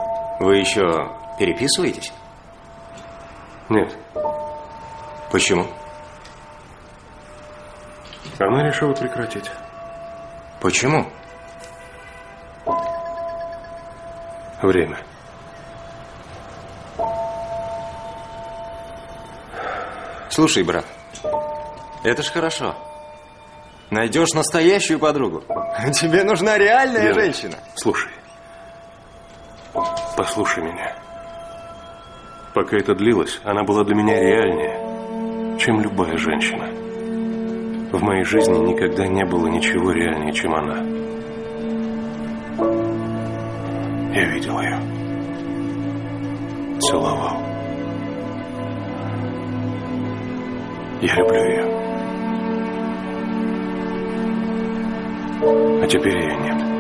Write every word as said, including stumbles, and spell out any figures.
Вы еще переписываетесь? Нет. Почему? Она решила прекратить. Почему? Время. Слушай, брат, это ж хорошо. Найдешь настоящую подругу. Тебе нужна реальная Лена, женщина. Слушай. Послушай меня. Пока это длилось, она была для меня реальнее, чем любая женщина. В моей жизни никогда не было ничего реальнее, чем она. Я видел ее. Целовал. Я люблю ее. А теперь ее нет.